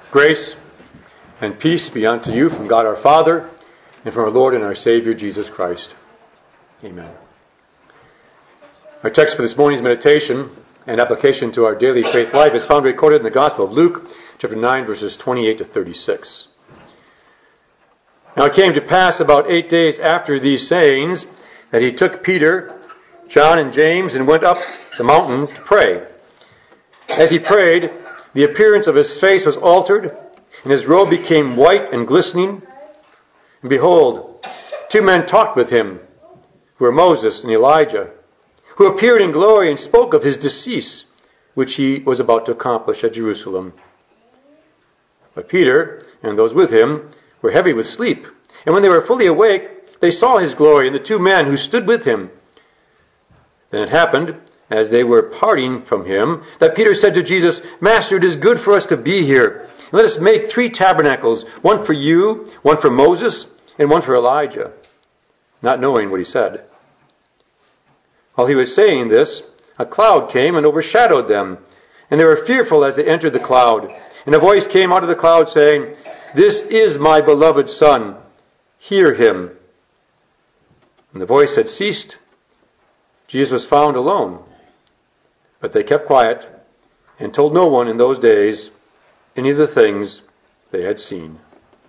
Grace and peace be unto you from God our Father and from our Lord and our Savior Jesus Christ. Amen. Our text for this morning's meditation and application to our daily faith life is found recorded in the Gospel of Luke, chapter 9, verses 28 to 36. Now it came to pass about 8 days after these sayings that he took Peter, John, and James and went up the mountain to pray. As he prayed, the appearance of his face was altered, and his robe became white and glistening. And behold, two men talked with him, who were Moses and Elijah, who appeared in glory and spoke of his decease, which he was about to accomplish at Jerusalem. But Peter and those with him were heavy with sleep, and when they were fully awake, they saw his glory and the two men who stood with him. Then it happened, as they were parting from him, that Peter said to Jesus, Master, it is good for us to be here. Let us make 3 tabernacles, one for you, one for Moses, and one for Elijah, not knowing what he said. While he was saying this, a cloud came and overshadowed them, and they were fearful as they entered the cloud. And a voice came out of the cloud saying, This is my beloved Son, hear him. When the voice had ceased, Jesus was found alone. But they kept quiet and told no one in those days any of the things they had seen.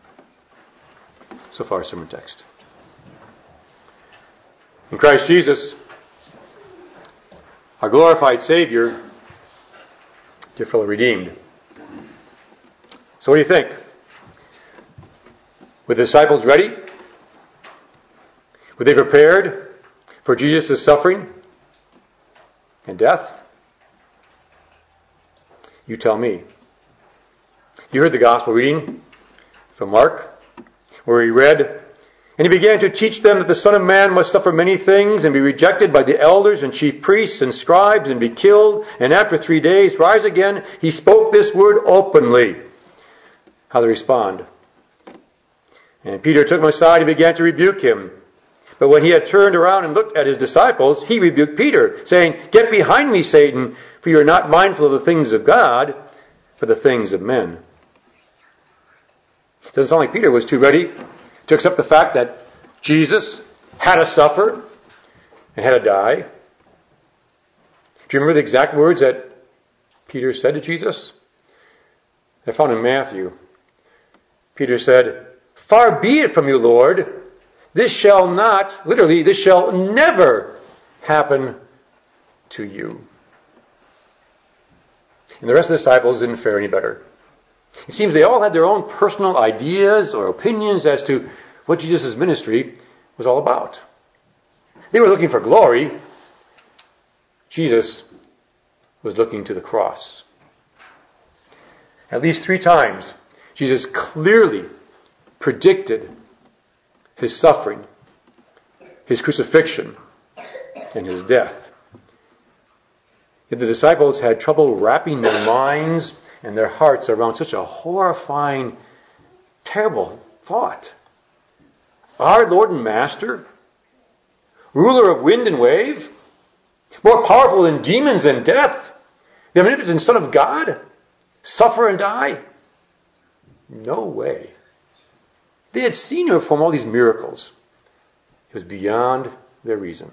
So far, sermon text. In Christ Jesus, our glorified Savior, dear fellow redeemed. So what do you think? Were the disciples ready? Were they prepared for Jesus' suffering and death? You tell me. You heard the gospel reading from Mark, where he read, And he began to teach them that the Son of Man must suffer many things and be rejected by the elders and chief priests and scribes and be killed, and after 3 days rise again. He spoke this word openly. How they respond. And Peter took him aside and began to rebuke him. But when he had turned around and looked at his disciples, he rebuked Peter, saying, Get behind me, Satan, for you are not mindful of the things of God, but the things of men. It doesn't sound like Peter was too ready to accept the fact that Jesus had to suffer and had to die. Do you remember the exact words that Peter said to Jesus? They're found in Matthew. Peter said, Far be it from you, Lord. This shall not, literally, this shall never happen to you. And the rest of the disciples didn't fare any better. It seems they all had their own personal ideas or opinions as to what Jesus' ministry was all about. They were looking for glory. Jesus was looking to the cross. At least 3 times, Jesus clearly predicted his suffering, his crucifixion, and his death. Yet the disciples had trouble wrapping their minds and their hearts around such a horrifying, terrible thought. Our Lord and Master, ruler of wind and wave, more powerful than demons and death, the omnipotent Son of God, suffer and die? No way. They had seen him perform all these miracles. It was beyond their reason.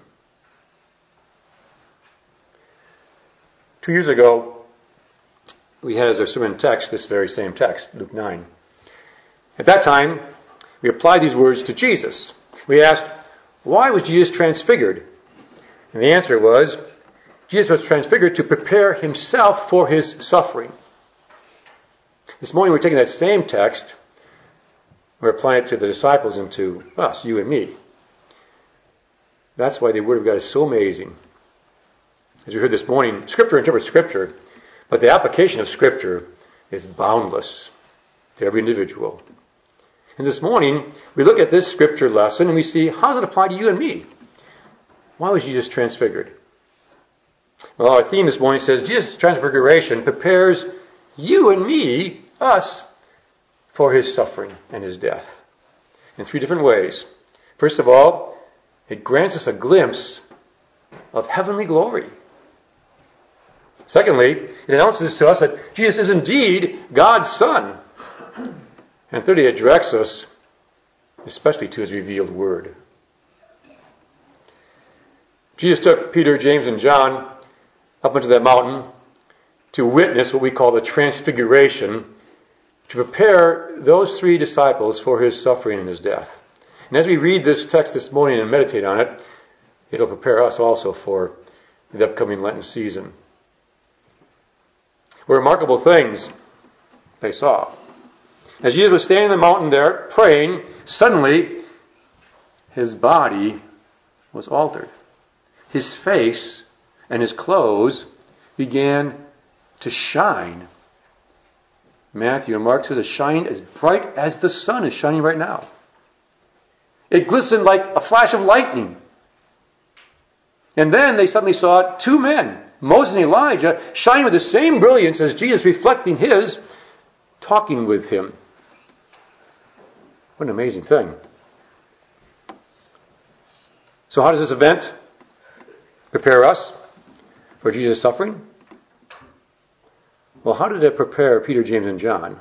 2 years ago, we had as our sermon text this very same text, Luke 9. At that time, we applied these words to Jesus. We asked, why was Jesus transfigured? And the answer was, Jesus was transfigured to prepare himself for his suffering. This morning we're taking that same text, we're applying it to the disciples and to us, you and me. That's why the Word of God is so amazing. As we heard this morning, Scripture interprets Scripture, but the application of Scripture is boundless to every individual. And this morning, we look at this Scripture lesson and we see, how does it apply to you and me? Why was Jesus transfigured? Well, our theme this morning says, Jesus' transfiguration prepares you and me, us, for his suffering and his death. In 3 different ways. First of all, it grants us a glimpse of heavenly glory. Secondly, it announces to us that Jesus is indeed God's Son, And thirdly, it directs us especially to his revealed word. Jesus took Peter, James, and John up into that mountain to witness what we call the transfiguration, to prepare those three disciples for his suffering and his death. And as we read this text this morning and meditate on it, it'll prepare us also for the upcoming Lenten season. What remarkable things they saw. As Jesus was standing on the mountain there praying, suddenly his body was altered. His face and his clothes began to shine. Matthew and Mark says it shined as bright as the sun is shining right now. It glistened like a flash of lightning. And then they suddenly saw two men, Moses and Elijah, shining with the same brilliance as Jesus, reflecting his, talking with him. What an amazing thing. So how does this event prepare us for Jesus' suffering? Well, how did it prepare Peter, James, and John?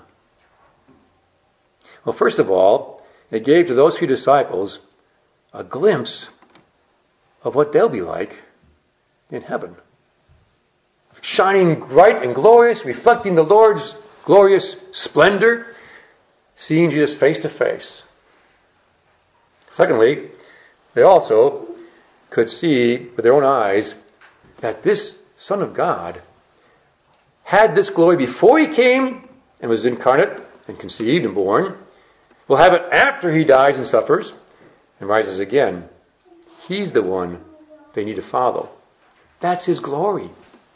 Well, first of all, it gave to those few disciples a glimpse of what they'll be like in heaven. Shining bright and glorious, reflecting the Lord's glorious splendor, seeing Jesus face to face. Secondly, they also could see with their own eyes that this Son of God had this glory before he came and was incarnate and conceived and born, will have it after he dies and suffers and rises again. He's the one they need to follow. That's his glory.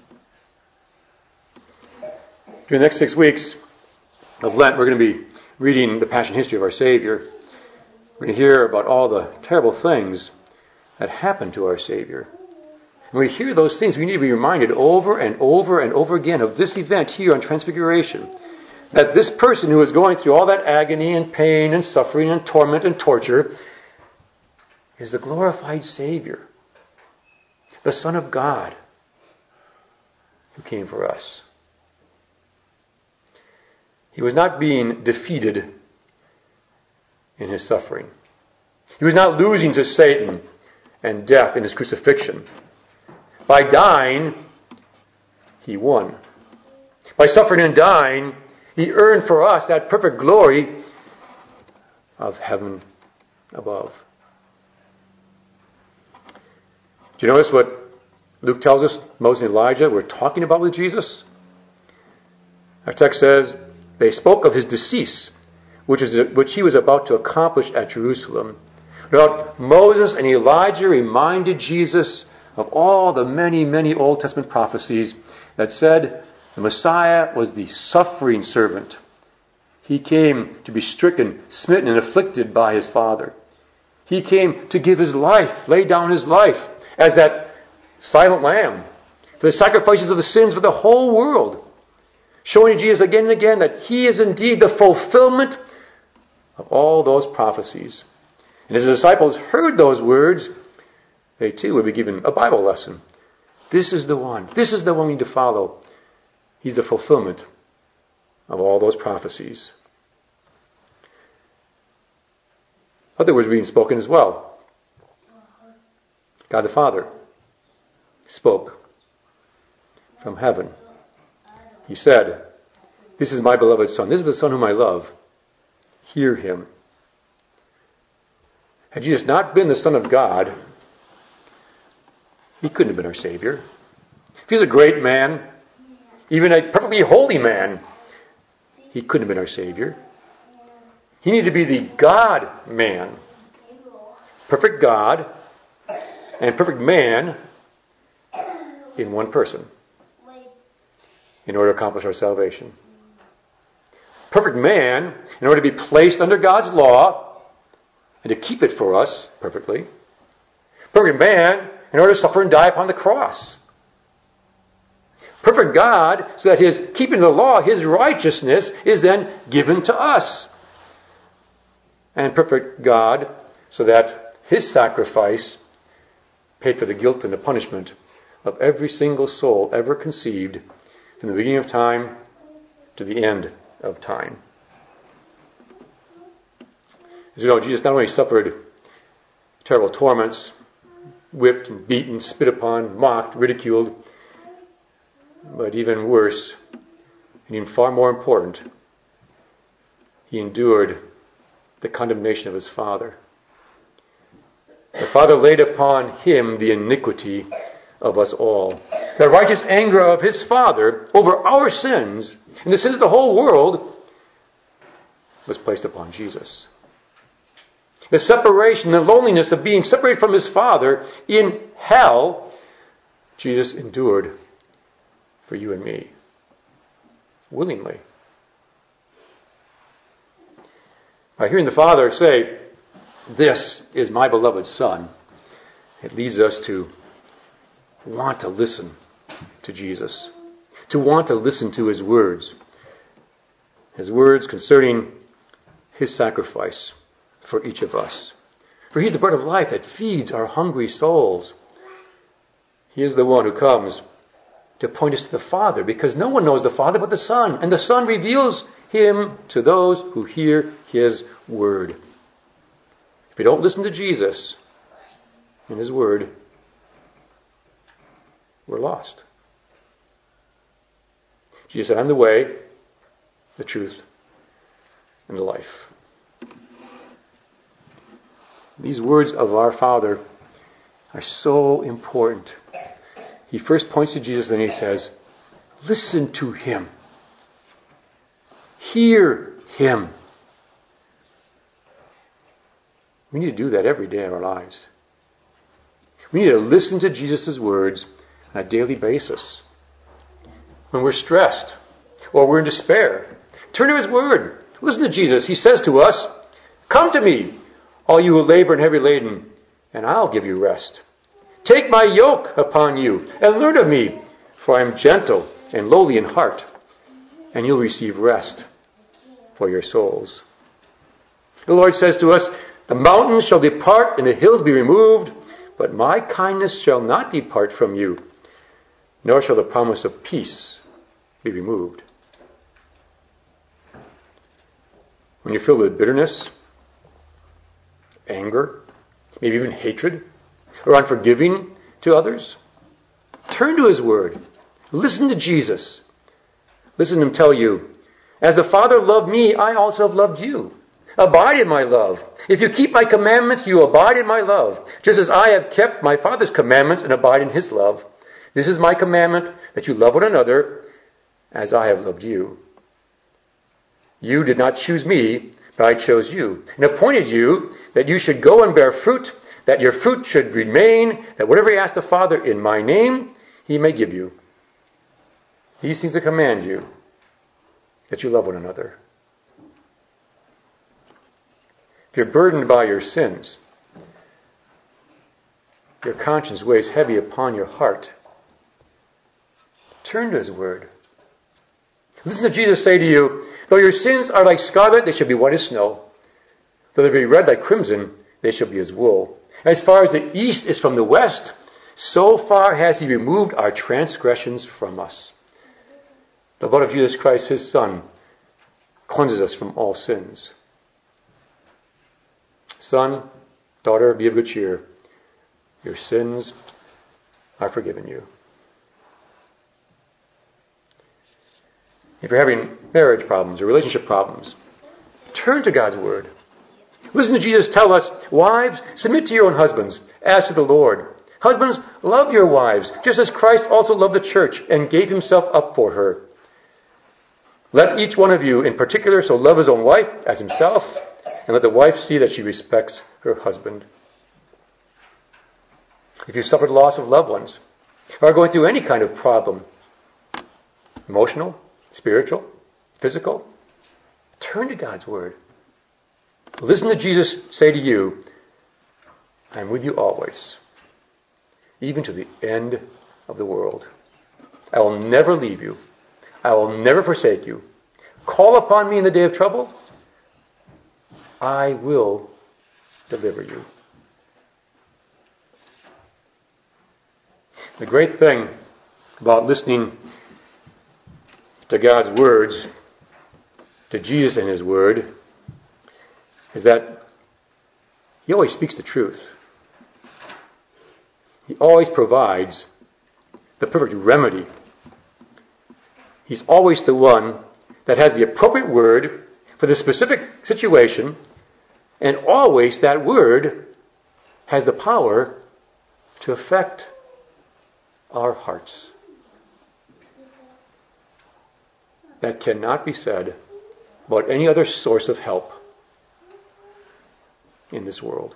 During the next 6 weeks of Lent, we're going to be reading the Passion history of our Savior. We're going to hear about all the terrible things that happened to our Savior. When we hear those things, we need to be reminded over and over and over again of this event here on Transfiguration. That this person who is going through all that agony and pain and suffering and torment and torture is the glorified Savior, the Son of God, who came for us. He was not being defeated in his suffering. He was not losing to Satan and death in his crucifixion. By dying, he won. By suffering and dying, he earned for us that perfect glory of heaven above. Do you notice what Luke tells us Moses and Elijah were talking about with Jesus? Our text says, they spoke of his decease, which he was about to accomplish at Jerusalem. About Moses and Elijah reminded Jesus of all the many, many Old Testament prophecies that said the Messiah was the suffering servant. He came to be stricken, smitten, and afflicted by his Father. He came to give his life, lay down his life as that silent lamb for the sacrifices of the sins of the whole world, showing Jesus again and again that he is indeed the fulfillment of all those prophecies. And as the disciples heard those words, they too would be given a Bible lesson. This is the one. This is the one we need to follow. He's the fulfillment of all those prophecies. Other words being spoken as well. God the Father spoke from heaven. He said, "This is my beloved Son. This is the Son whom I love. Hear him." Had Jesus not been the Son of God, he couldn't have been our Savior. If he was a great man, even a perfectly holy man, he couldn't have been our Savior. He needed to be the God-man. Perfect God and perfect man in one person in order to accomplish our salvation. Perfect man in order to be placed under God's law and to keep it for us perfectly. Perfect man in order to suffer and die upon the cross. Perfect God so that his keeping the law, his righteousness, is then given to us. And perfect God so that his sacrifice paid for the guilt and the punishment of every single soul ever conceived from the beginning of time to the end of time. As you know, Jesus not only suffered terrible torments, whipped and beaten, spit upon, mocked, ridiculed, but even worse, and even far more important, he endured the condemnation of his Father. The Father laid upon him the iniquity of us all. The righteous anger of his Father over our sins and the sins of the whole world was placed upon Jesus. The separation, the loneliness of being separated from his Father in hell, Jesus endured for you and me. Willingly. By hearing the Father say, "This is my beloved Son," it leads us to want to listen to Jesus, to want to listen to his words concerning his sacrifice for each of us. For he's the bread of life that feeds our hungry souls. He is the one who comes to point us to the Father, because no one knows the Father but the Son, and the Son reveals him to those who hear his word. If you don't listen to Jesus and his word, we're lost. Jesus said, "I'm the way, the truth, and the life." These words of our Father are so important. He first points to Jesus and he says, listen to him. Hear him. We need to do that every day of our lives. We need to listen to Jesus' words on a daily basis. When we're stressed or we're in despair, turn to his word. Listen to Jesus. He says to us, "Come to me, all you who labor and heavy laden, and I'll give you rest. Take my yoke upon you and learn of me, for I am gentle and lowly in heart, and you'll receive rest for your souls." The Lord says to us, "The mountains shall depart and the hills be removed, but my kindness shall not depart from you, nor shall the promise of peace be removed." When you're filled with bitterness, anger, maybe even hatred, or unforgiving to others, turn to his word. Listen to Jesus. Listen to him tell you, "As the Father loved me, I also have loved you. Abide in my love. If you keep my commandments, you abide in my love, just as I have kept my Father's commandments and abide in his love. This is my commandment, that you love one another as I have loved you. You did not choose me, but I chose you, and appointed you that you should go and bear fruit, that your fruit should remain, that whatever you ask the Father in my name, he may give you. These things I command you, that you love one another." If you're burdened by your sins, your conscience weighs heavy upon your heart, turn to his word. Listen to Jesus say to you, "Though your sins are like scarlet, they shall be white as snow. Though they be red like crimson, they shall be as wool. As far as the east is from the west, so far has he removed our transgressions from us." The blood of Jesus Christ, his Son, cleanses us from all sins. Son, daughter, be of good cheer. Your sins are forgiven you. If you're having marriage problems or relationship problems, turn to God's word. Listen to Jesus tell us, "Wives, submit to your own husbands, as to the Lord. Husbands, love your wives, just as Christ also loved the church and gave himself up for her. Let each one of you in particular so love his own wife as himself, and let the wife see that she respects her husband." If you suffered loss of loved ones, or are going through any kind of problem, emotional, spiritual, physical, turn to God's word. Listen to Jesus say to you, "I am with you always, even to the end of the world. I will never leave you. I will never forsake you. Call upon me in the day of trouble. I will deliver you." The great thing about listening to God's words, to Jesus and his word, is that He always speaks the truth. He always provides the perfect remedy. He's always the one that has the appropriate word for the specific situation, and always that word has the power to affect our hearts. That cannot be said about any other source of help in this world.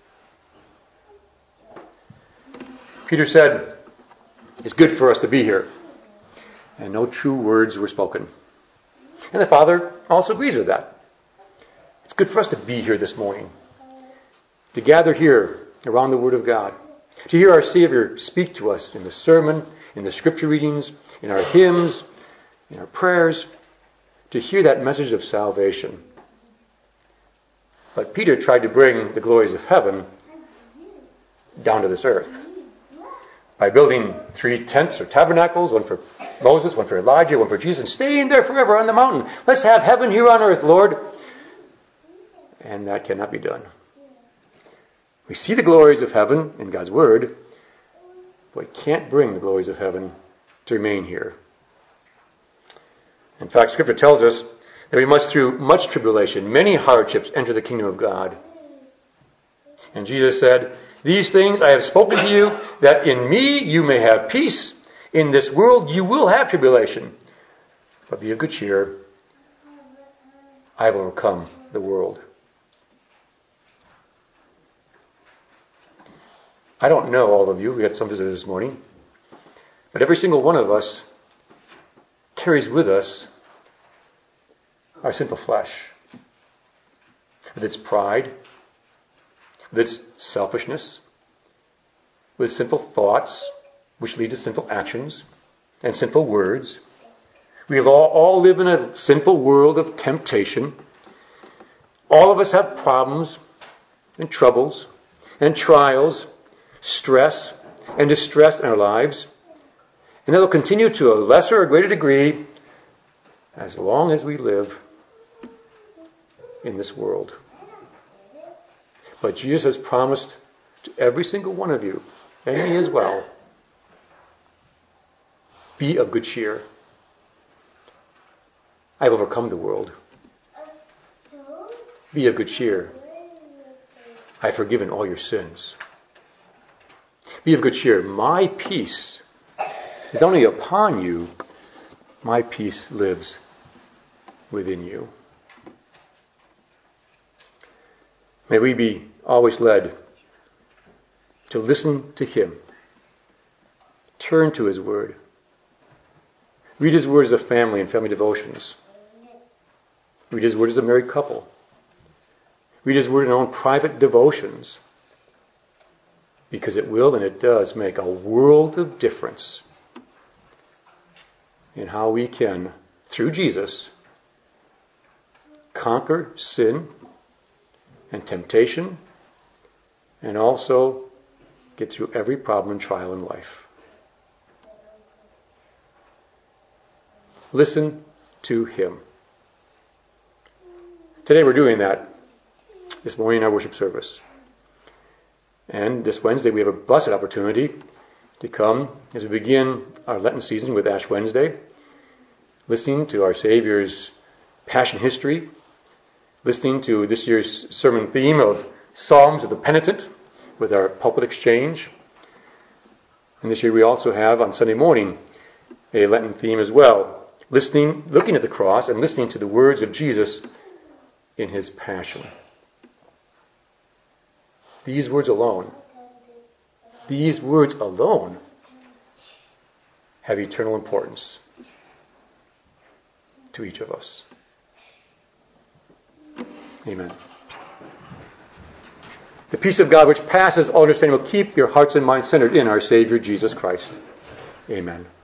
Peter said, it's good for us to be here. And no true words were spoken. And the Father also agrees with that. It's good for us to be here this morning. To gather here around the Word of God. To hear our Savior speak to us in the sermon, in the scripture readings, in our hymns, in our prayers. To hear that message of salvation. But Peter tried to bring the glories of heaven down to this earth. By building 3 tents or tabernacles, one for Moses, one for Elijah, one for Jesus, and staying there forever on the mountain. Let's have heaven here on earth, Lord. And that cannot be done. We see the glories of heaven in God's Word, but we can't bring the glories of heaven to remain here. In fact, Scripture tells us that we must, through much tribulation, many hardships, enter the kingdom of God. And Jesus said, these things I have spoken to you, that in me you may have peace. In this world you will have tribulation. But be of good cheer. I have overcome the world. I don't know all of you. We had some visitors this morning. But every single one of us carries with us our sinful flesh. With its pride, with its selfishness, with sinful thoughts, which lead to sinful actions and sinful words. We all live in a sinful world of temptation. All of us have problems and troubles and trials, stress and distress in our lives. And that will continue to a lesser or greater degree as long as we live in this world. But Jesus has promised to every single one of you, and me as well, be of good cheer. I have overcome the world. Be of good cheer. I have forgiven all your sins. Be of good cheer. My peace is not only upon you, my peace lives within you. May we be always led to listen to Him. Turn to His Word. Read His Word as a family and family devotions. Read His Word as a married couple. Read His Word in our own private devotions. Because it will and it does make a world of difference in how we can, through Jesus, conquer sin and temptation, and also get through every problem and trial in life. Listen to Him. Today we're doing that this morning in our worship service. And this Wednesday we have a blessed opportunity to come as we begin our Lenten season with Ash Wednesday, listening to our Savior's Passion history, listening to this year's sermon theme of Psalms of the Penitent with our pulpit exchange. And this year we also have on Sunday morning a Lenten theme as well, looking at the cross and listening to the words of Jesus in His Passion. These words alone have eternal importance to each of us. Amen. The peace of God which passes all understanding will keep your hearts and minds centered in our Savior Jesus Christ. Amen.